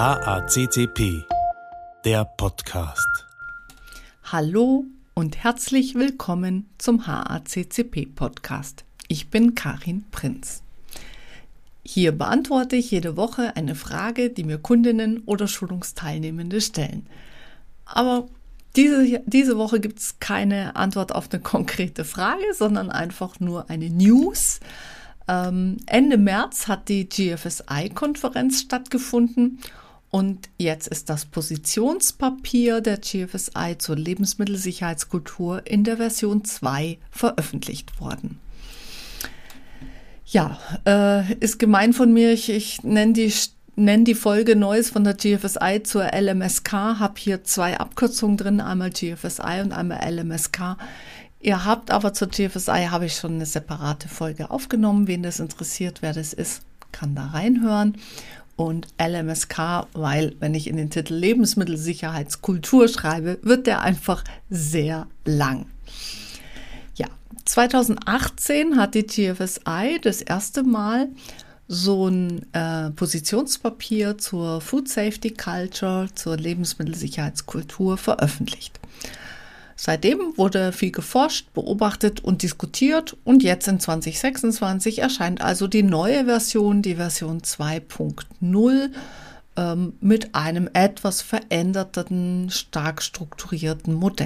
HACCP, der Podcast. Hallo und herzlich willkommen zum HACCP-Podcast. Ich bin Karin Prinz. Hier beantworte ich jede Woche eine Frage, die mir Kundinnen oder Schulungsteilnehmende stellen. Aber diese Woche gibt es keine Antwort auf eine konkrete Frage, sondern einfach nur eine News. Ende März hat die GFSI-Konferenz stattgefunden und jetzt ist das Positionspapier der GFSI zur Lebensmittelsicherheitskultur in der Version 2 veröffentlicht worden. Ja, ist gemein von mir, ich nenne die Folge Neues von der GFSI zur LMSK, habe hier 2 Abkürzungen drin, einmal GFSI und einmal LMSK. Ihr habt aber zur GFSI, habe ich schon eine separate Folge aufgenommen. Wen das interessiert, wer das ist, kann da reinhören. Und LMSK, weil wenn ich in den Titel Lebensmittelsicherheitskultur schreibe, wird der einfach sehr lang. Ja, 2018 hat die GFSI das erste Mal so ein Positionspapier zur Food Safety Culture, zur Lebensmittelsicherheitskultur veröffentlicht. Seitdem wurde viel geforscht, beobachtet und diskutiert und jetzt in 2026 erscheint also die neue Version, die Version 2.0, mit einem etwas veränderten, stark strukturierten Modell.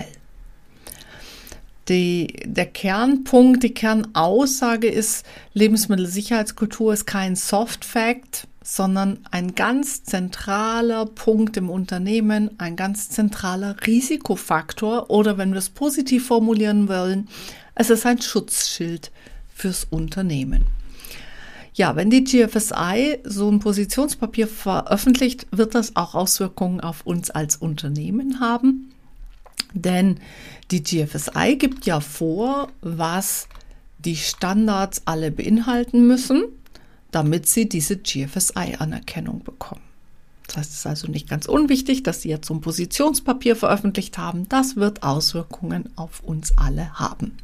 Der Kernpunkt, die Kernaussage ist, Lebensmittelsicherheitskultur ist kein Soft Fact, sondern ein ganz zentraler Punkt im Unternehmen, ein ganz zentraler Risikofaktor oder wenn wir es positiv formulieren wollen, es ist ein Schutzschild fürs Unternehmen. Ja, wenn die GFSI so ein Positionspapier veröffentlicht, wird das auch Auswirkungen auf uns als Unternehmen haben, denn die GFSI gibt ja vor, was die Standards alle beinhalten müssen, damit sie diese GFSI-Anerkennung bekommen. Das heißt, es ist also nicht ganz unwichtig, dass sie jetzt so ein Positionspapier veröffentlicht haben. Das wird Auswirkungen auf uns alle haben.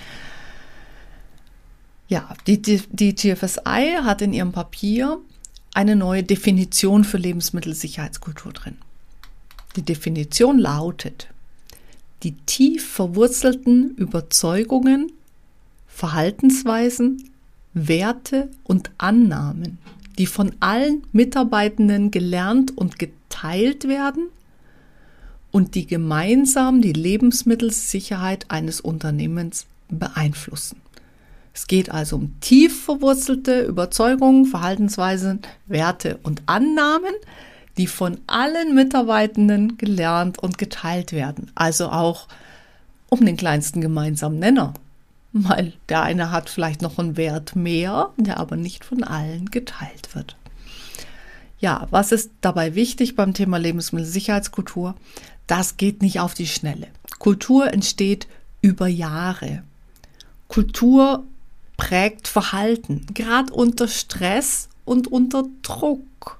Ja, die GFSI hat in ihrem Papier eine neue Definition für Lebensmittelsicherheitskultur drin. Die Definition lautet: die tief verwurzelten Überzeugungen, Verhaltensweisen, Werte und Annahmen, die von allen Mitarbeitenden gelernt und geteilt werden und die gemeinsam die Lebensmittelsicherheit eines Unternehmens beeinflussen. Es geht also um tief verwurzelte Überzeugungen, Verhaltensweisen, Werte und Annahmen, die von allen Mitarbeitenden gelernt und geteilt werden. Also auch um den kleinsten gemeinsamen Nenner. Weil der eine hat vielleicht noch einen Wert mehr, der aber nicht von allen geteilt wird. Ja, was ist dabei wichtig beim Thema Lebensmittelsicherheitskultur? Das geht nicht auf die Schnelle. Kultur entsteht über Jahre. Kultur prägt Verhalten, gerade unter Stress und unter Druck.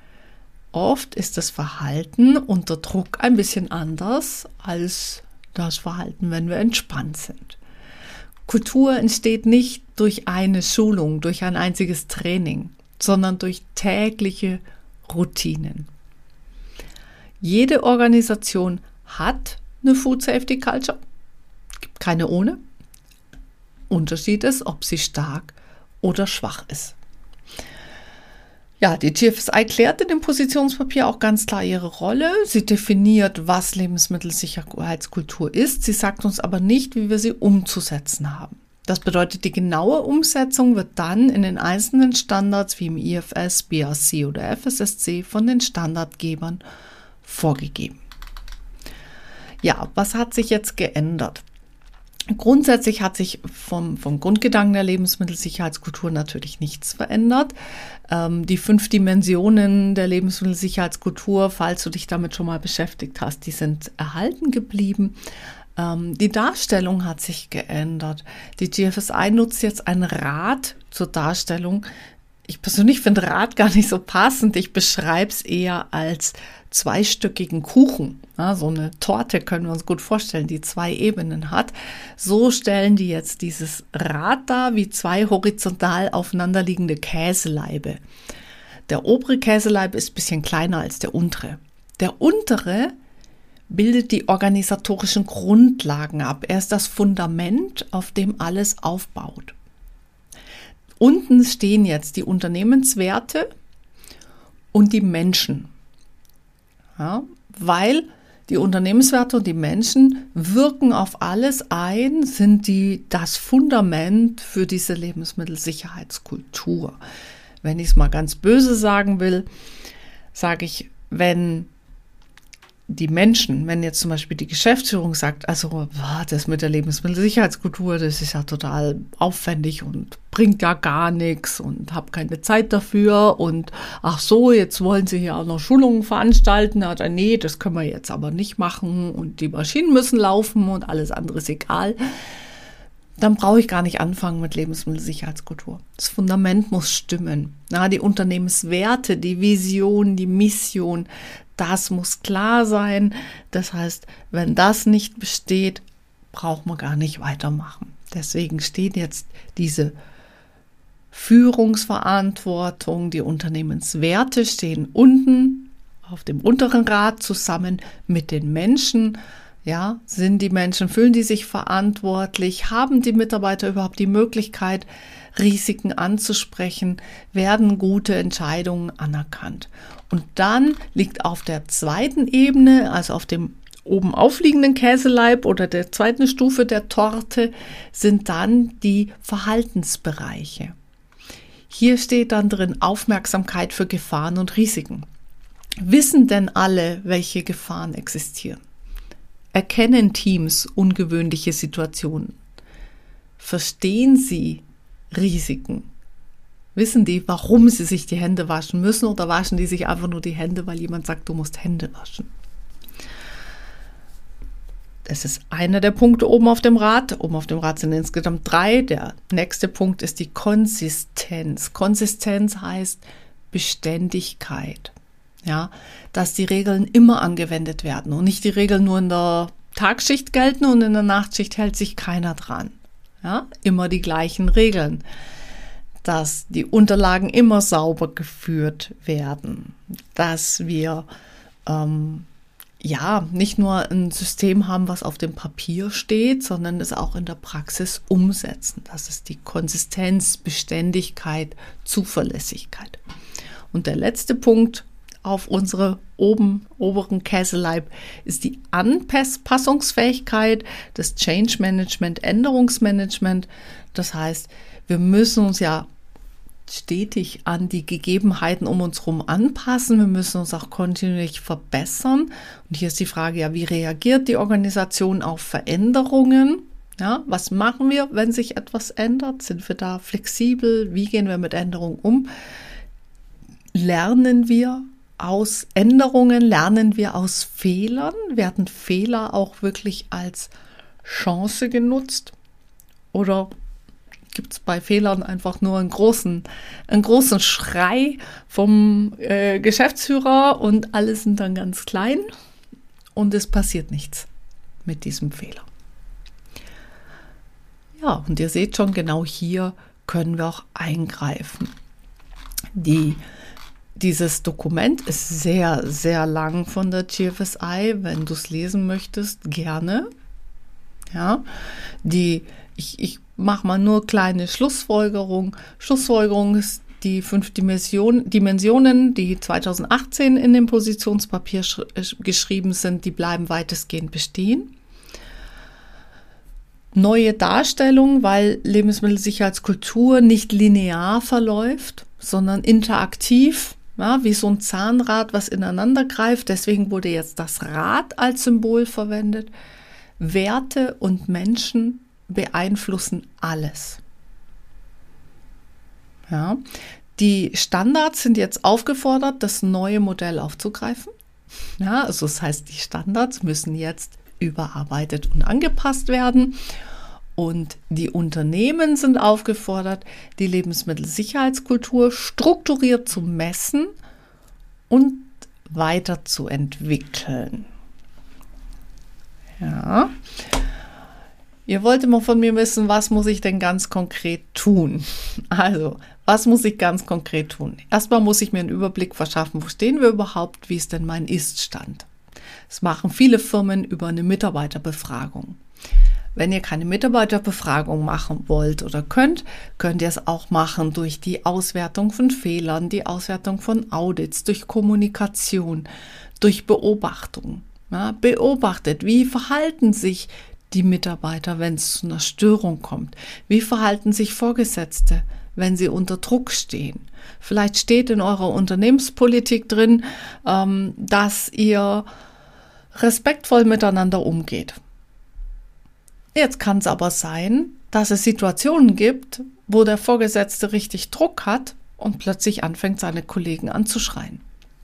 Oft ist das Verhalten unter Druck ein bisschen anders als das Verhalten, wenn wir entspannt sind. Kultur entsteht nicht durch eine Schulung, durch ein einziges Training, sondern durch tägliche Routinen. Jede Organisation hat eine Food Safety Culture, gibt keine ohne. Unterschied ist, ob sie stark oder schwach ist. Ja, die GFSI klärt in dem Positionspapier auch ganz klar ihre Rolle. Sie definiert, was Lebensmittelsicherheitskultur ist. Sie sagt uns aber nicht, wie wir sie umzusetzen haben. Das bedeutet, die genaue Umsetzung wird dann in den einzelnen Standards wie im IFS, BRC oder FSSC von den Standardgebern vorgegeben. Ja, was hat sich jetzt geändert? Grundsätzlich hat sich vom Grundgedanken der Lebensmittelsicherheitskultur natürlich nichts verändert. Die 5 Dimensionen der Lebensmittelsicherheitskultur, falls du dich damit schon mal beschäftigt hast, die sind erhalten geblieben. Die Darstellung hat sich geändert. Die GFSI nutzt jetzt ein Rad zur Darstellung. Ich persönlich finde Rad gar nicht so passend. Ich beschreibe es eher als zweistöckigen Kuchen. Ja, so eine Torte können wir uns gut vorstellen, die 2 Ebenen hat. So stellen die jetzt dieses Rad dar, wie 2 horizontal aufeinanderliegende Käselaibe. Der obere Käseleib ist ein bisschen kleiner als der untere. Der untere bildet die organisatorischen Grundlagen ab. Er ist das Fundament, auf dem alles aufbaut. Unten stehen jetzt die Unternehmenswerte und die Menschen. Ja, weil die Unternehmenswerte und die Menschen wirken auf alles ein, sind das Fundament für diese Lebensmittelsicherheitskultur. Wenn ich es mal ganz böse sagen will, sage ich, wenn jetzt zum Beispiel die Geschäftsführung sagt, also das mit der Lebensmittelsicherheitskultur, das ist ja total aufwendig und bringt ja gar nichts und habe keine Zeit dafür und ach so, jetzt wollen sie hier auch noch Schulungen veranstalten, nee, das können wir jetzt aber nicht machen und die Maschinen müssen laufen und alles andere ist egal, dann brauche ich gar nicht anfangen mit Lebensmittelsicherheitskultur. Das Fundament muss stimmen. Die Unternehmenswerte, die Vision, die Mission, das muss klar sein. Das heißt, wenn das nicht besteht, braucht man gar nicht weitermachen. Deswegen steht jetzt diese Führungsverantwortung, die Unternehmenswerte stehen unten auf dem unteren Rad zusammen mit den Menschen. Ja, sind die Menschen, fühlen die sich verantwortlich? Haben die Mitarbeiter überhaupt die Möglichkeit, Risiken anzusprechen? Werden gute Entscheidungen anerkannt? Und dann liegt auf der zweiten Ebene, also auf dem oben aufliegenden Käseleib oder der zweiten Stufe der Torte, sind dann die Verhaltensbereiche. Hier steht dann drin Aufmerksamkeit für Gefahren und Risiken. Wissen denn alle, welche Gefahren existieren? Erkennen Teams ungewöhnliche Situationen? Verstehen sie Risiken? Wissen die, warum sie sich die Hände waschen müssen oder waschen die sich einfach nur die Hände, weil jemand sagt, du musst Hände waschen? Das ist einer der Punkte oben auf dem Rad. Oben auf dem Rad sind insgesamt 3. Der nächste Punkt ist die Konsistenz. Konsistenz heißt Beständigkeit. Ja, dass die Regeln immer angewendet werden und nicht die Regeln nur in der Tagschicht gelten und in der Nachtschicht hält sich keiner dran. Ja, immer die gleichen Regeln. Dass die Unterlagen immer sauber geführt werden. Dass wir nicht nur ein System haben, was auf dem Papier steht, sondern es auch in der Praxis umsetzen. Das ist die Konsistenz, Beständigkeit, Zuverlässigkeit. Und der letzte Punkt auf unsere oberen Käseleib ist die Anpassungsfähigkeit, das Change Management, Änderungsmanagement. Das heißt, wir müssen uns ja stetig an die Gegebenheiten um uns herum anpassen. Wir müssen uns auch kontinuierlich verbessern. Und hier ist die Frage, wie reagiert die Organisation auf Veränderungen? Ja, was machen wir, wenn sich etwas ändert? Sind wir da flexibel? Wie gehen wir mit Änderungen um? Lernen wir aus Änderungen? Lernen wir aus Fehlern? Werden Fehler auch wirklich als Chance genutzt? Oder gibt es bei Fehlern einfach nur einen großen Schrei vom Geschäftsführer und alle sind dann ganz klein und es passiert nichts mit diesem Fehler. Ja, und ihr seht schon, genau hier können wir auch eingreifen. Dieses Dokument ist sehr, sehr lang von der GFSI. Wenn du es lesen möchtest, gerne. Ja, ich mache mal nur kleine Schlussfolgerung. Schlussfolgerung ist die 5 Dimensionen, die 2018 in dem Positionspapier geschrieben sind, die bleiben weitestgehend bestehen. Neue Darstellung, weil Lebensmittelsicherheitskultur nicht linear verläuft, sondern interaktiv, ja, wie so ein Zahnrad, was ineinander greift. Deswegen wurde jetzt das Rad als Symbol verwendet. Werte und Menschen beeinflussen alles. Ja, die Standards sind jetzt aufgefordert, das neue Modell aufzugreifen. Ja, also das heißt, die Standards müssen jetzt überarbeitet und angepasst werden. Und die Unternehmen sind aufgefordert, die Lebensmittelsicherheitskultur strukturiert zu messen und weiterzuentwickeln. Ja. Ihr wollt immer von mir wissen, was muss ich denn ganz konkret tun? Also, was muss ich ganz konkret tun? Erstmal muss ich mir einen Überblick verschaffen, wo stehen wir überhaupt, wie ist denn mein Ist-Stand? Das machen viele Firmen über eine Mitarbeiterbefragung. Wenn ihr keine Mitarbeiterbefragung machen wollt oder könnt ihr es auch machen durch die Auswertung von Fehlern, die Auswertung von Audits, durch Kommunikation, durch Beobachtung. Ja, beobachtet, wie verhalten sich die Mitarbeiter, wenn es zu einer Störung kommt? Wie verhalten sich Vorgesetzte, wenn sie unter Druck stehen? Vielleicht steht in eurer Unternehmenspolitik drin, dass ihr respektvoll miteinander umgeht. Jetzt kann es aber sein, dass es Situationen gibt, wo der Vorgesetzte richtig Druck hat und plötzlich anfängt, seine Kollegen anzuschreien.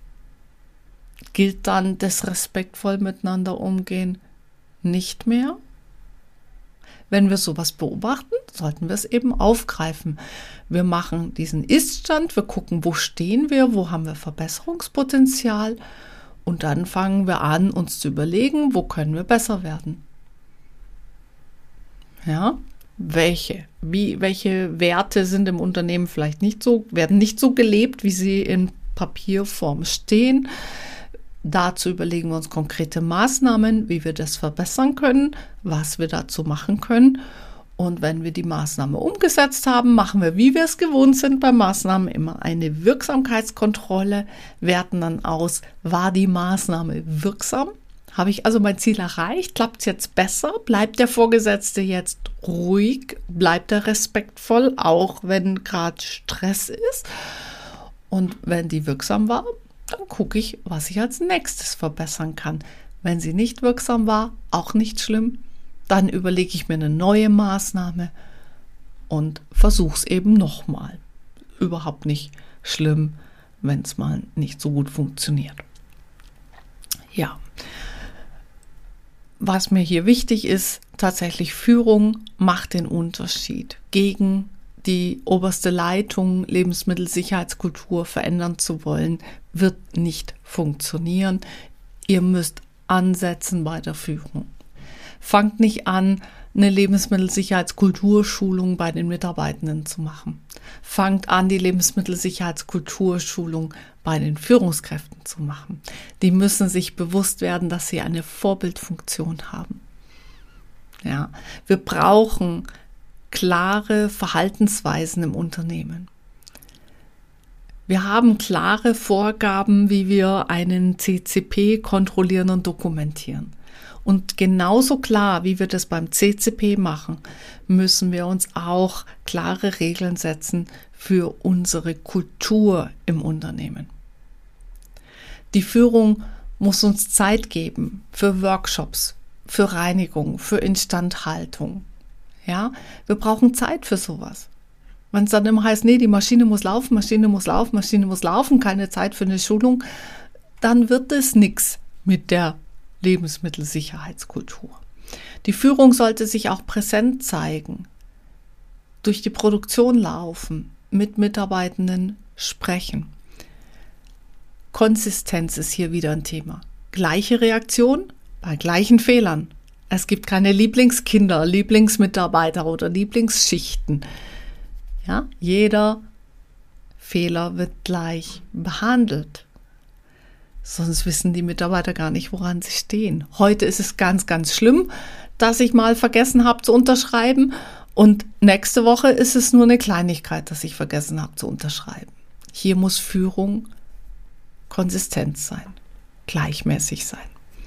Gilt dann das respektvoll miteinander umgehen nicht mehr? Wenn wir sowas beobachten, sollten wir es eben aufgreifen. Wir machen diesen Ist-Stand, wir gucken, wo stehen wir, wo haben wir Verbesserungspotenzial und dann fangen wir an, uns zu überlegen, wo können wir besser werden. Ja, welche Werte sind im Unternehmen vielleicht werden nicht so gelebt, wie sie in Papierform stehen. Dazu überlegen wir uns konkrete Maßnahmen, wie wir das verbessern können, was wir dazu machen können. Und wenn wir die Maßnahme umgesetzt haben, machen wir, wie wir es gewohnt sind, bei Maßnahmen immer eine Wirksamkeitskontrolle, werten dann aus, war die Maßnahme wirksam? Habe ich also mein Ziel erreicht? Klappt es jetzt besser? Bleibt der Vorgesetzte jetzt ruhig? Bleibt er respektvoll, auch wenn gerade Stress ist? Und wenn die wirksam war, dann gucke ich, was ich als nächstes verbessern kann. Wenn sie nicht wirksam war, auch nicht schlimm, dann überlege ich mir eine neue Maßnahme und versuche es eben nochmal. Überhaupt nicht schlimm, wenn es mal nicht so gut funktioniert. Ja, was mir hier wichtig ist, tatsächlich Führung macht den Unterschied. Gegen die oberste Leitung, Lebensmittelsicherheitskultur verändern zu wollen, wird nicht funktionieren. Ihr müsst ansetzen bei der Führung. Fangt nicht an, eine Lebensmittelsicherheitskulturschulung bei den Mitarbeitenden zu machen. Fangt an, die Lebensmittelsicherheitskulturschulung bei den Führungskräften zu machen. Die müssen sich bewusst werden, dass sie eine Vorbildfunktion haben. Ja, wir brauchen klare Verhaltensweisen im Unternehmen. Wir haben klare Vorgaben, wie wir einen CCP kontrollieren und dokumentieren. Und genauso klar, wie wir das beim CCP machen, müssen wir uns auch klare Regeln setzen für unsere Kultur im Unternehmen. Die Führung muss uns Zeit geben für Workshops, für Reinigung, für Instandhaltung. Ja, wir brauchen Zeit für sowas. Wenn es dann immer heißt, nee, die Maschine muss laufen, keine Zeit für eine Schulung, dann wird es nichts mit der Lebensmittelsicherheitskultur. Die Führung sollte sich auch präsent zeigen, durch die Produktion laufen, mit Mitarbeitenden sprechen. Konsistenz ist hier wieder ein Thema. Gleiche Reaktion bei gleichen Fehlern. Es gibt keine Lieblingskinder, Lieblingsmitarbeiter oder Lieblingsschichten. Ja, jeder Fehler wird gleich behandelt. Sonst wissen die Mitarbeiter gar nicht, woran sie stehen. Heute ist es ganz, ganz schlimm, dass ich mal vergessen habe zu unterschreiben. Und nächste Woche ist es nur eine Kleinigkeit, dass ich vergessen habe zu unterschreiben. Hier muss Führung konsistent sein, gleichmäßig sein.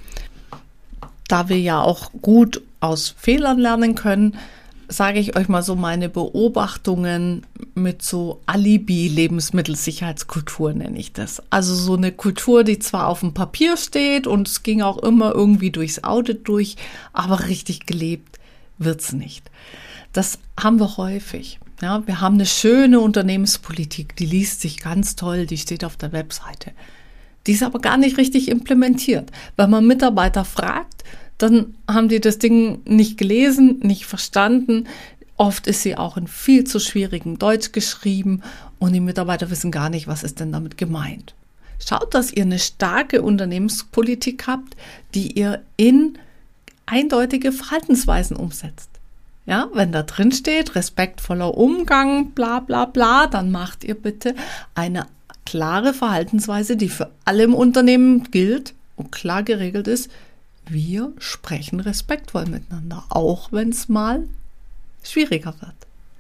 Da wir ja auch gut aus Fehlern lernen können, sage ich euch mal so meine Beobachtungen mit so Alibi-Lebensmittelsicherheitskultur nenne ich das. Also so eine Kultur, die zwar auf dem Papier steht und es ging auch immer irgendwie durchs Audit durch, aber richtig gelebt wird's nicht. Das haben wir häufig. Ja, wir haben eine schöne Unternehmenspolitik, die liest sich ganz toll, die steht auf der Webseite. Die ist aber gar nicht richtig implementiert. Wenn man Mitarbeiter fragt, dann haben die das Ding nicht gelesen, nicht verstanden. Oft ist sie auch in viel zu schwierigem Deutsch geschrieben und die Mitarbeiter wissen gar nicht, was ist denn damit gemeint. Schaut, dass ihr eine starke Unternehmenspolitik habt, die ihr in eindeutige Verhaltensweisen umsetzt. Ja, wenn da drin steht, respektvoller Umgang, bla bla bla, dann macht ihr bitte eine klare Verhaltensweise, die für alle im Unternehmen gilt und klar geregelt ist. Wir sprechen respektvoll miteinander, auch wenn es mal schwieriger wird.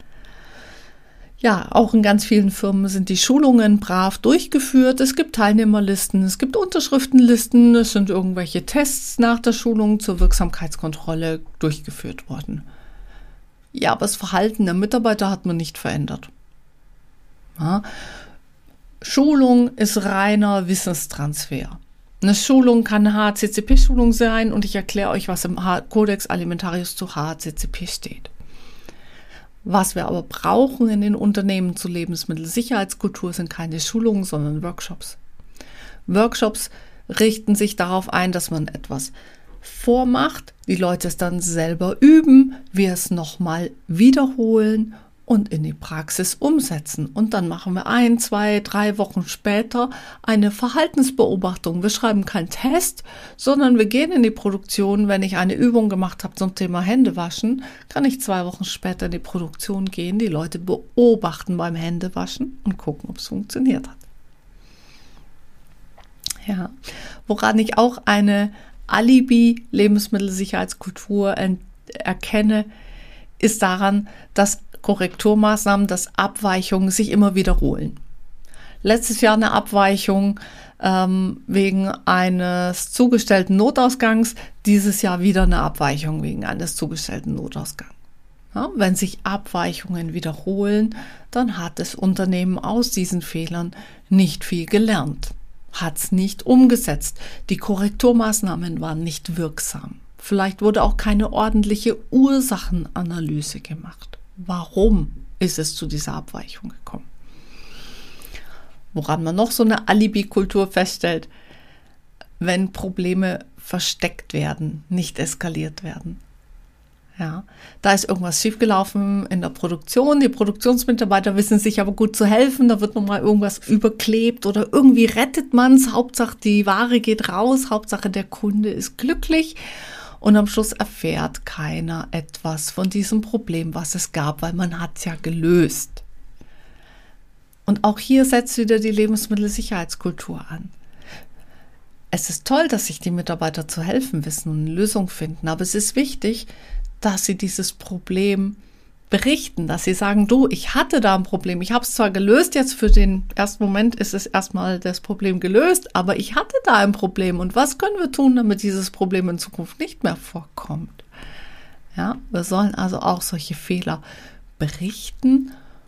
Ja, auch in ganz vielen Firmen sind die Schulungen brav durchgeführt. Es gibt Teilnehmerlisten, es gibt Unterschriftenlisten, es sind irgendwelche Tests nach der Schulung zur Wirksamkeitskontrolle durchgeführt worden. Ja, aber das Verhalten der Mitarbeiter hat man nicht verändert. Ja, Schulung ist reiner Wissenstransfer. Eine Schulung kann eine HACCP-Schulung sein und ich erkläre euch, was im Codex Alimentarius zu HACCP steht. Was wir aber brauchen in den Unternehmen zur Lebensmittelsicherheitskultur sind keine Schulungen, sondern Workshops. Workshops richten sich darauf ein, dass man etwas vormacht, die Leute es dann selber üben, wir es nochmal wiederholen und in die Praxis umsetzen. Und dann machen wir 1, 2, 3 Wochen später eine Verhaltensbeobachtung. Wir schreiben keinen Test, sondern wir gehen in die Produktion. Wenn ich eine Übung gemacht habe zum Thema Händewaschen, kann ich 2 Wochen später in die Produktion gehen, die Leute beobachten beim Händewaschen und gucken, ob es funktioniert hat. Ja, woran ich auch eine Alibi-Lebensmittelsicherheitskultur erkenne, ist daran, dass Korrekturmaßnahmen, dass Abweichungen sich immer wiederholen. Letztes Jahr eine Abweichung wegen eines zugestellten Notausgangs, dieses Jahr wieder eine Abweichung wegen eines zugestellten Notausgangs. Ja, wenn sich Abweichungen wiederholen, dann hat das Unternehmen aus diesen Fehlern nicht viel gelernt, hat es nicht umgesetzt. Die Korrekturmaßnahmen waren nicht wirksam. Vielleicht wurde auch keine ordentliche Ursachenanalyse gemacht. Warum ist es zu dieser Abweichung gekommen? Woran man noch so eine Alibi-Kultur feststellt, wenn Probleme versteckt werden, nicht eskaliert werden. Ja, da ist irgendwas schiefgelaufen in der Produktion. Die Produktionsmitarbeiter wissen sich aber gut zu helfen. Da wird nochmal irgendwas überklebt oder irgendwie rettet man es. Hauptsache die Ware geht raus. Hauptsache der Kunde ist glücklich. Und am Schluss erfährt keiner etwas von diesem Problem, was es gab, weil man hat es ja gelöst. Und auch hier setzt wieder die Lebensmittelsicherheitskultur an. Es ist toll, dass sich die Mitarbeiter zu helfen wissen und eine Lösung finden, aber es ist wichtig, dass sie dieses Problem berichten, dass sie sagen, du, ich hatte da ein Problem, ich habe es zwar gelöst, jetzt für den ersten Moment ist es erstmal das Problem gelöst, aber ich hatte da ein Problem und was können wir tun, damit dieses Problem in Zukunft nicht mehr vorkommt? Ja, wir sollen also auch solche Fehler berichten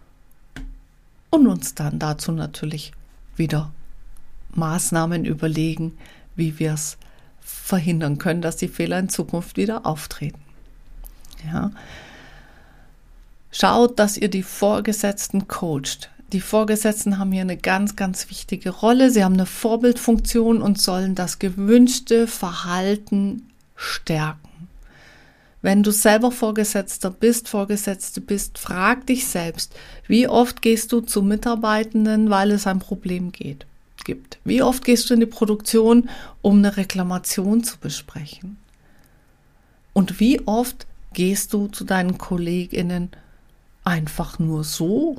und uns dann dazu natürlich wieder Maßnahmen überlegen, wie wir es verhindern können, dass die Fehler in Zukunft wieder auftreten. Ja. Schaut, dass ihr die Vorgesetzten coacht. Die Vorgesetzten haben hier eine ganz, ganz wichtige Rolle. Sie haben eine Vorbildfunktion und sollen das gewünschte Verhalten stärken. Wenn du selber Vorgesetzte bist, frag dich selbst, wie oft gehst du zu Mitarbeitenden, weil es ein Problem gibt? Wie oft gehst du in die Produktion, um eine Reklamation zu besprechen? Und wie oft gehst du zu deinen KollegInnen einfach nur so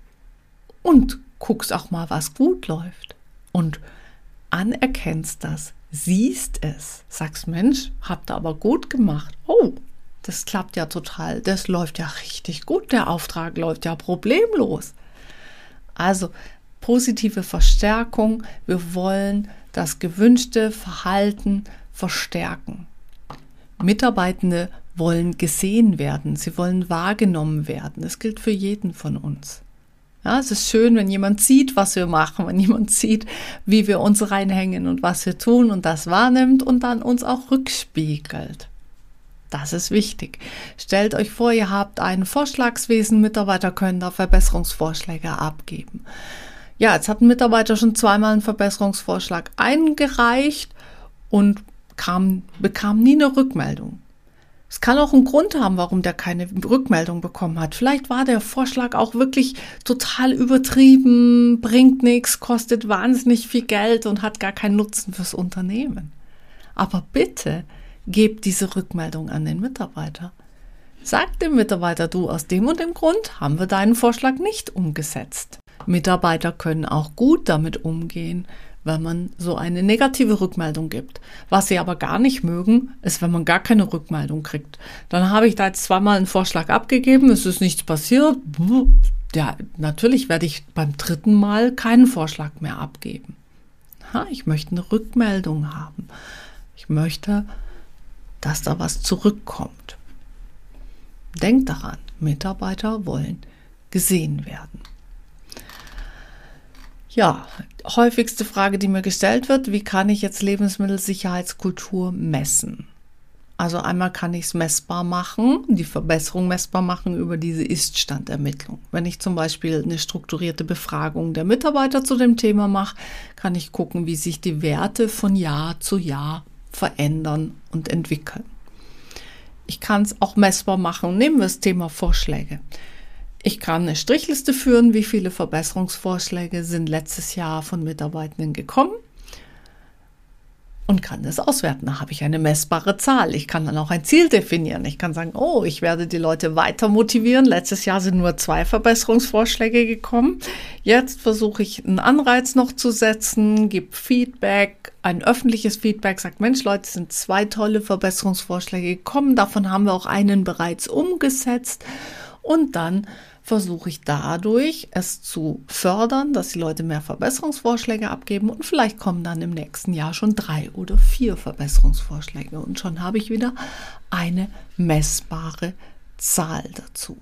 und guckst auch mal, was gut läuft und anerkennst das, siehst es, sagst, Mensch, habt ihr aber gut gemacht. Oh, das klappt ja total, das läuft ja richtig gut, der Auftrag läuft ja problemlos. Also positive Verstärkung, wir wollen das gewünschte Verhalten verstärken. Mitarbeitende wollen gesehen werden, sie wollen wahrgenommen werden. Das gilt für jeden von uns. Ja, es ist schön, wenn jemand sieht, was wir machen, wenn jemand sieht, wie wir uns reinhängen und was wir tun und das wahrnimmt und dann uns auch rückspiegelt. Das ist wichtig. Stellt euch vor, ihr habt ein Vorschlagswesen, Mitarbeiter können da Verbesserungsvorschläge abgeben. Ja, jetzt hat ein Mitarbeiter schon zweimal einen Verbesserungsvorschlag eingereicht und bekam nie eine Rückmeldung. Es kann auch einen Grund haben, warum der keine Rückmeldung bekommen hat. Vielleicht war der Vorschlag auch wirklich total übertrieben, bringt nichts, kostet wahnsinnig viel Geld und hat gar keinen Nutzen fürs Unternehmen. Aber bitte gebt diese Rückmeldung an den Mitarbeiter. Sag dem Mitarbeiter, du, aus dem und dem Grund haben wir deinen Vorschlag nicht umgesetzt. Mitarbeiter können auch gut damit umgehen, wenn man so eine negative Rückmeldung gibt. Was sie aber gar nicht mögen, ist, wenn man gar keine Rückmeldung kriegt. Dann habe ich da jetzt zweimal einen Vorschlag abgegeben, es ist nichts passiert. Ja, natürlich werde ich beim dritten Mal keinen Vorschlag mehr abgeben. Ich möchte eine Rückmeldung haben. Ich möchte, dass da was zurückkommt. Denk daran, Mitarbeiter wollen gesehen werden. Ja, häufigste Frage, die mir gestellt wird, wie kann ich jetzt Lebensmittelsicherheitskultur messen? Also einmal kann ich es messbar machen, die Verbesserung messbar machen über diese Ist-Stand-Ermittlung. Wenn ich zum Beispiel eine strukturierte Befragung der Mitarbeiter zu dem Thema mache, kann ich gucken, wie sich die Werte von Jahr zu Jahr verändern und entwickeln. Ich kann es auch messbar machen. Nehmen wir das Thema Vorschläge. Ich kann eine Strichliste führen, wie viele Verbesserungsvorschläge sind letztes Jahr von Mitarbeitenden gekommen und kann das auswerten. Da habe ich eine messbare Zahl. Ich kann dann auch ein Ziel definieren. Ich kann sagen, ich werde die Leute weiter motivieren. Letztes Jahr sind nur 2 Verbesserungsvorschläge gekommen. Jetzt versuche ich einen Anreiz noch zu setzen, gebe Feedback, ein öffentliches Feedback, sagt, Mensch, Leute, es sind 2 tolle Verbesserungsvorschläge gekommen. Davon haben wir auch einen bereits umgesetzt. Und dann versuche ich dadurch, es zu fördern, dass die Leute mehr Verbesserungsvorschläge abgeben und vielleicht kommen dann im nächsten Jahr schon 3 oder 4 Verbesserungsvorschläge und schon habe ich wieder eine messbare Zahl dazu.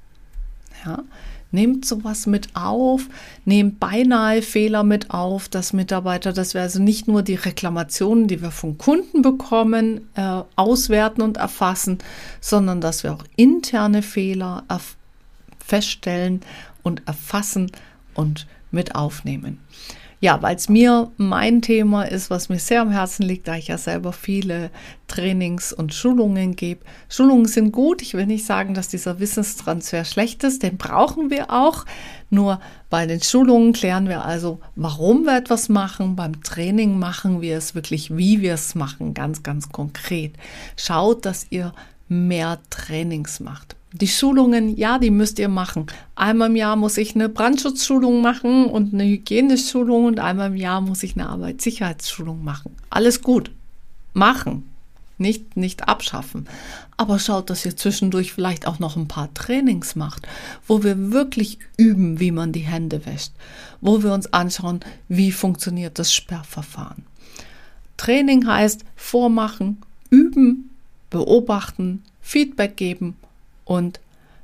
Ja, nehmt sowas mit auf, nehmt beinahe Fehler mit auf, dass Mitarbeiter, dass wir also nicht nur die Reklamationen, die wir von Kunden bekommen, auswerten und erfassen, sondern dass wir auch interne Fehler feststellen und erfassen und mit aufnehmen. Ja, weil es mir mein Thema ist, was mir sehr am Herzen liegt, da ich ja selber viele Trainings und Schulungen gebe. Schulungen sind gut, ich will nicht sagen, dass dieser Wissenstransfer schlecht ist, den brauchen wir auch. Nur bei den Schulungen klären wir also, warum wir etwas machen. Beim Training machen wir es wirklich, wie wir es machen, ganz, ganz konkret. Schaut, dass ihr mehr Trainings macht. Die Schulungen, ja, die müsst ihr machen. Einmal im Jahr muss ich eine Brandschutzschulung machen und eine Hygieneschulung und einmal im Jahr muss ich eine Arbeitssicherheitsschulung machen. Alles gut. Machen. Nicht abschaffen. Aber schaut, dass ihr zwischendurch vielleicht auch noch ein paar Trainings macht, wo wir wirklich üben, wie man die Hände wäscht. Wo wir uns anschauen, wie funktioniert das Sperrverfahren. Training heißt vormachen, üben, beobachten, Feedback geben und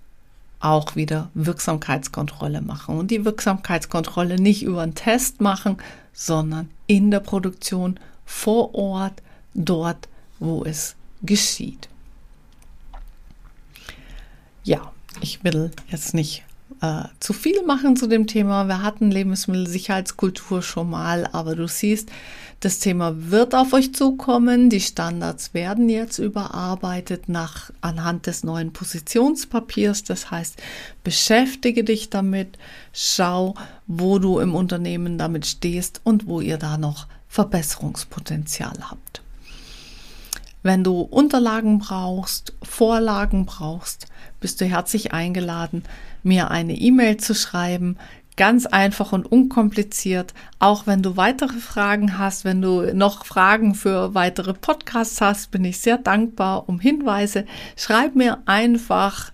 auch wieder Wirksamkeitskontrolle machen. Und die Wirksamkeitskontrolle nicht über einen Test machen, sondern in der Produktion, vor Ort, dort, wo es geschieht. Ja, ich will jetzt nicht zu viel machen zu dem Thema. Wir hatten Lebensmittelsicherheitskultur schon mal, aber du siehst, das Thema wird auf euch zukommen. Die Standards werden jetzt überarbeitet anhand des neuen Positionspapiers. Das heißt, beschäftige dich damit, schau, wo du im Unternehmen damit stehst und wo ihr da noch Verbesserungspotenzial habt. Wenn du Unterlagen brauchst, Vorlagen brauchst, bist du herzlich eingeladen, mir eine E-Mail zu schreiben. Ganz einfach und unkompliziert. Auch wenn du weitere Fragen hast, wenn du noch Fragen für weitere Podcasts hast, bin ich sehr dankbar um Hinweise. Schreib mir einfach,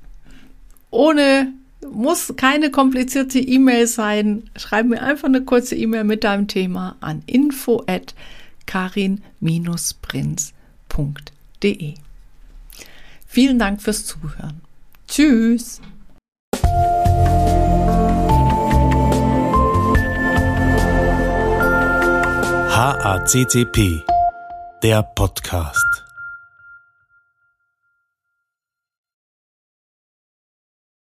muss keine komplizierte E-Mail sein. Schreib mir einfach eine kurze E-Mail mit deinem Thema an info@karin-prinz.de. Vielen Dank fürs Zuhören. Tschüss! HACCP, der Podcast.